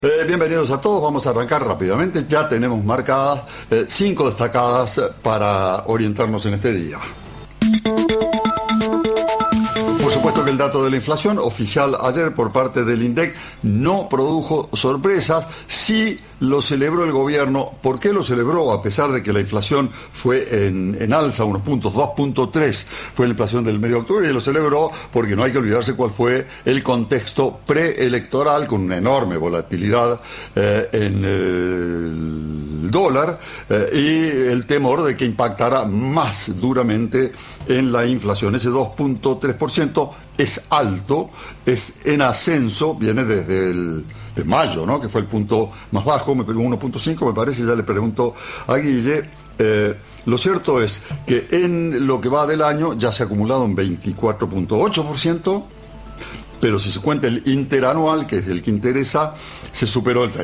Bienvenidos a todos, vamos a arrancar rápidamente. Ya tenemos marcadas 5 destacadas para orientarnos en este día. Por supuesto que el dato de la inflación oficial ayer por parte del INDEC no produjo sorpresas, sí lo celebró el gobierno. ¿Por qué lo celebró? A pesar de que la inflación fue en alza, unos puntos, 2.3 fue la inflación del mes de octubre, y lo celebró porque no hay que olvidarse cuál fue el contexto preelectoral, con una enorme volatilidad en el dólar y el temor de que impactara más duramente en la inflación. Ese 2.3% es alto, es en ascenso, viene desde de mayo, ¿no?, que fue el punto más bajo, 1.5 me parece. Ya le pregunto a Guille. Lo cierto es que en lo que va del año ya se ha acumulado un 24.8%, pero si se cuenta el interanual, que es el que interesa, se superó el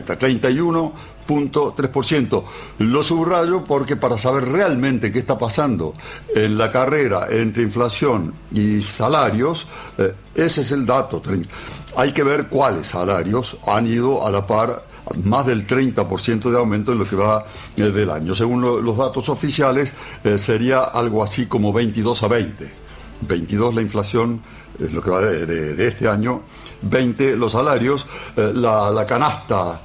31.3%. Lo subrayo porque para saber realmente qué está pasando en la carrera entre inflación y salarios, ese es el dato. Hay que ver cuáles salarios han ido a la par, más del 30% de aumento en lo que va del año. Según los datos oficiales, sería algo así como 22 a 20. 22 la inflación, es lo que va de este año, 20 los salarios. La canasta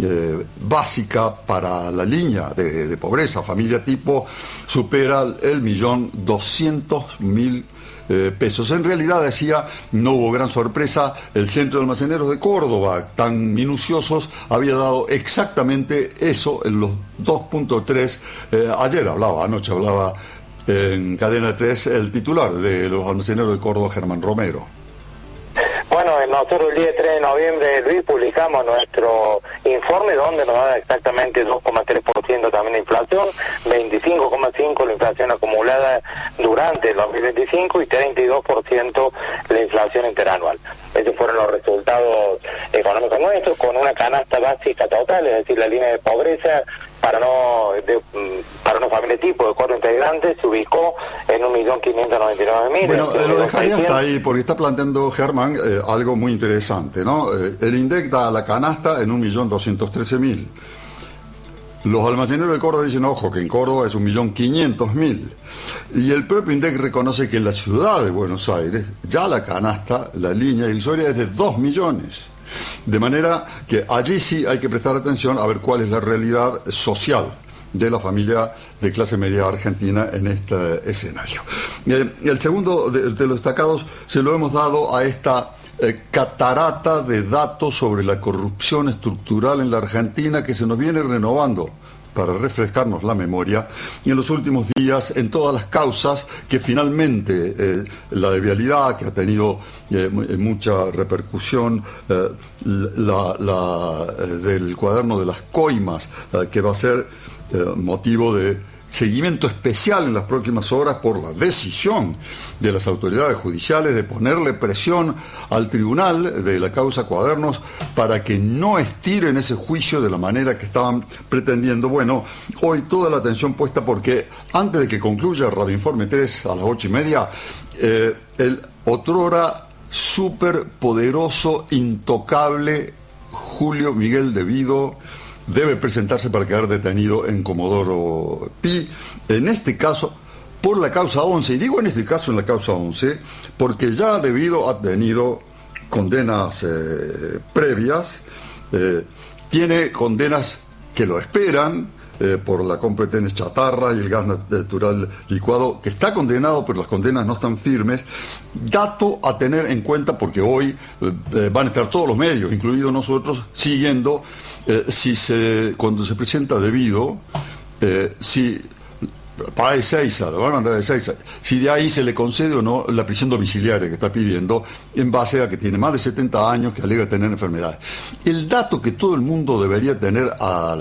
básica para la línea de pobreza, familia tipo, supera el 1.200.000 pesos. En realidad, decía, no hubo gran sorpresa. El Centro de Almaceneros de Córdoba, tan minuciosos, había dado exactamente eso en los 2.3. Anoche hablaba en Cadena 3 el titular de los Almaceneros de Córdoba, Germán Romero. Bueno, nosotros el día 3 de noviembre, Luis, publicamos nuestro informe donde nos da exactamente 2,3% también de inflación, 25,5% la inflación acumulada durante el 2025 y 32% la inflación interanual. Esos fueron los resultados económicos nuestros, con una canasta básica total, es decir, la línea de pobreza para una familia tipo de 4 integrantes se ubicó en 1.599.000. Bueno, lo dejaría hasta ahí porque está planteando Germán algo muy interesante, ¿no? El INDEC da la canasta en 1.213.000. Los almaceneros de Córdoba dicen, ojo, que en Córdoba es 1.500.000. Y el propio INDEC reconoce que en la ciudad de Buenos Aires ya la canasta, la línea divisoria es de 2 millones. De manera que allí sí hay que prestar atención a ver cuál es la realidad social de la familia de clase media argentina en este escenario. El segundo de los destacados se lo hemos dado a esta catarata de datos sobre la corrupción estructural en la Argentina que se nos viene renovando para refrescarnos la memoria, y en los últimos días en todas las causas que finalmente la de vialidad, que ha tenido mucha repercusión, del cuaderno de las coimas, que va a ser motivo de seguimiento especial en las próximas horas por la decisión de las autoridades judiciales de ponerle presión al tribunal de la causa Cuadernos para que no estiren ese juicio de la manera que estaban pretendiendo. Bueno, hoy toda la atención puesta porque antes de que concluya Radio Informe 3 a las 8:30, el otrora superpoderoso, intocable Julio Miguel de Vido debe presentarse para quedar detenido en Comodoro Pi, en este caso por la causa 11, y digo en este caso en la causa 11 porque ya De Vido ha tenido condenas previas, tiene condenas que lo esperan por la compra de trenes chatarra y el gas natural licuado, que está condenado, pero las condenas no están firmes. Dato a tener en cuenta porque hoy van a estar todos los medios, incluidos nosotros, siguiendo cuando se presenta De Vido, si va a Ezeiza, lo van a mandar a Ezeiza, si de ahí se le concede o no la prisión domiciliaria que está pidiendo, en base a que tiene más de 70 años, que alega tener enfermedades. El dato que todo el mundo debería tener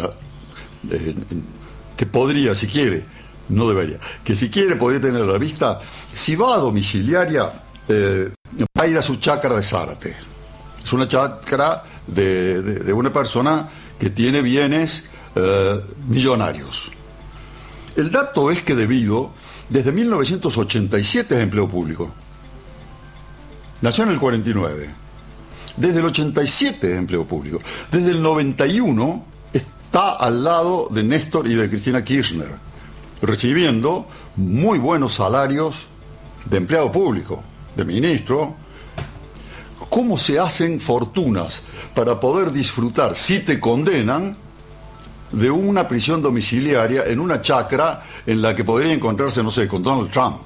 que podría, si quiere, no debería, que si quiere podría tener a la vista, si va a domiciliaria, va a ir a su chacra de Zárate. Es una chacra de una persona que tiene bienes millonarios. El dato es que De Vido, desde 1987 es empleo público. Nació en el 49. Desde el 87 es empleo público. Desde el 91 está al lado de Néstor y de Cristina Kirchner, recibiendo muy buenos salarios de empleado público, de ministro. ¿Cómo se hacen fortunas para poder disfrutar, si te condenan, de una prisión domiciliaria en una chacra en la que podría encontrarse, no sé, con Donald Trump?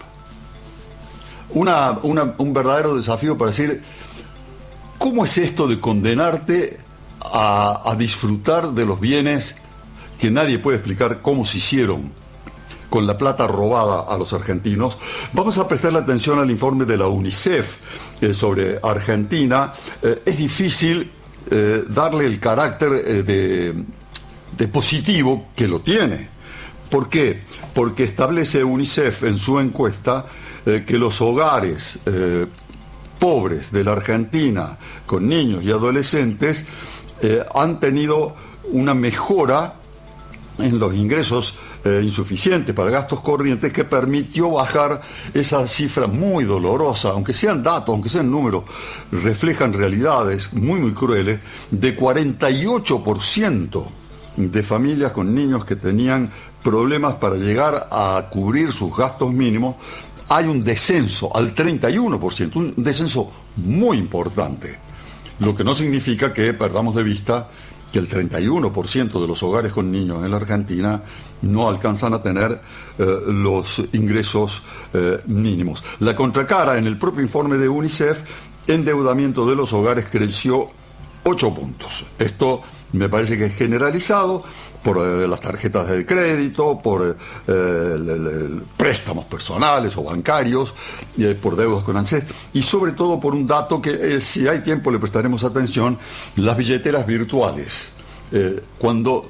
Un verdadero desafío para decir, ¿cómo es esto de condenarte a disfrutar de los bienes que nadie puede explicar cómo se hicieron con la plata robada a los argentinos? Vamos a prestarle atención al informe de la UNICEF sobre Argentina. Es difícil darle el carácter de positivo que lo tiene. ¿Por qué? Porque establece UNICEF en su encuesta que los hogares pobres de la Argentina, con niños y adolescentes, han tenido una mejora en los ingresos insuficientes para gastos corrientes, que permitió bajar esa cifra muy dolorosa, aunque sean datos, aunque sean números, reflejan realidades muy, muy crueles, de 48% de familias con niños que tenían problemas para llegar a cubrir sus gastos mínimos. Hay un descenso al 31%, un descenso muy importante, lo que no significa que perdamos de vista que el 31% de los hogares con niños en la Argentina no alcanzan a tener los ingresos mínimos. La contracara, en el propio informe de UNICEF, endeudamiento de los hogares creció 8 puntos. Esto me parece que es generalizado por las tarjetas de crédito, por préstamos personales o bancarios, por deudas con ANSES, y sobre todo por un dato que, si hay tiempo, le prestaremos atención: las billeteras virtuales. Cuando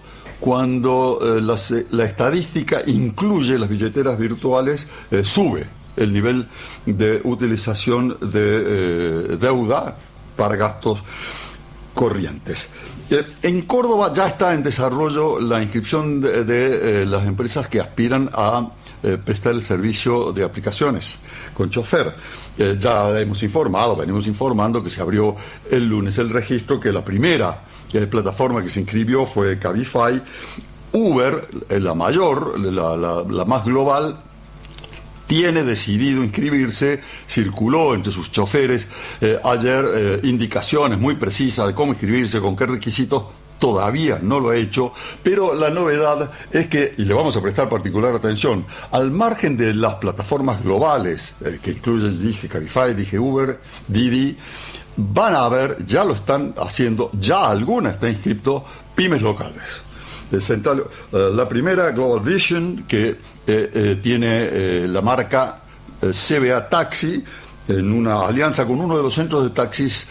la estadística incluye las billeteras virtuales, sube el nivel de utilización de deuda para gastos corrientes. En Córdoba ya está en desarrollo la inscripción de las empresas que aspiran a prestar el servicio de aplicaciones con chofer. Ya venimos informando que se abrió el lunes el registro, que la primera plataforma que se inscribió fue Cabify. Uber, la mayor, la más global, tiene decidido inscribirse. Circuló entre sus choferes ayer indicaciones muy precisas de cómo inscribirse, con qué requisitos. Todavía no lo ha hecho, pero la novedad es que, y le vamos a prestar particular atención, al margen de las plataformas globales, que incluyen, dije, Cabify, dije Uber, Didi, van a haber, ya lo están haciendo, ya alguna está inscrito, pymes locales. La primera, Global Vision, que tiene la marca CBA Taxi, en una alianza con uno de los centros de taxis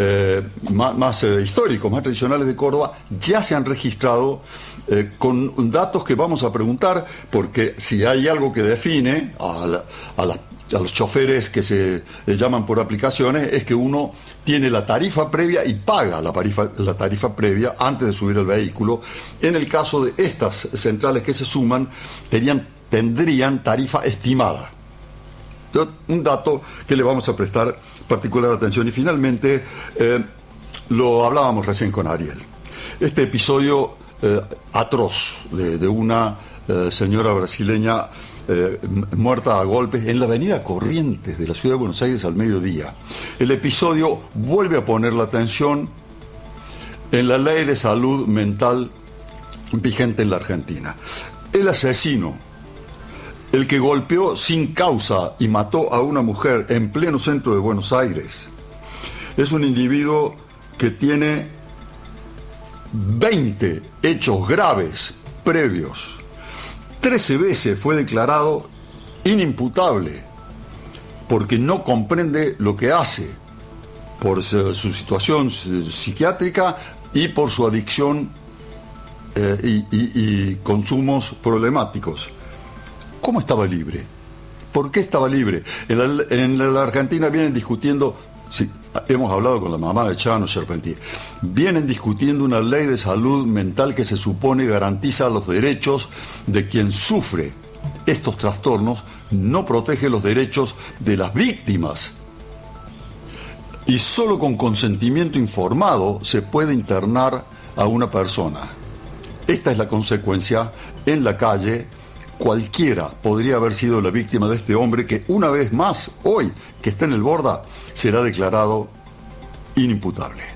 más históricos, más tradicionales de Córdoba. Ya se han registrado con datos que vamos a preguntar, porque si hay algo que define a los choferes que se llaman por aplicaciones, es que uno tiene la tarifa previa y paga la tarifa previa antes de subir al vehículo. En el caso de estas centrales que se suman, tendrían tarifa estimada. Un dato que le vamos a prestar particular atención. Y finalmente, lo hablábamos recién con Ariel, este episodio atroz de una señora brasileña muerta a golpes en la avenida Corrientes de la ciudad de Buenos Aires al mediodía. El episodio vuelve a poner la atención en la ley de salud mental vigente en la Argentina. El asesino, el que golpeó sin causa y mató a una mujer en pleno centro de Buenos Aires, es un individuo que tiene 20 hechos graves previos. 13 veces fue declarado inimputable porque no comprende lo que hace, por su situación psiquiátrica y por su adicción y consumos problemáticos. ¿Cómo estaba libre? ¿Por qué estaba libre? En la Argentina vienen discutiendo, sí, hemos hablado con la mamá de Chano Charpentier, vienen discutiendo una ley de salud mental que se supone garantiza los derechos de quien sufre estos trastornos, no protege los derechos de las víctimas. y solo con consentimiento informado se puede internar a una persona. Esta es la consecuencia. En la calle, cualquiera podría haber sido la víctima de este hombre que, una vez más, hoy que está en el Borda, será declarado inimputable.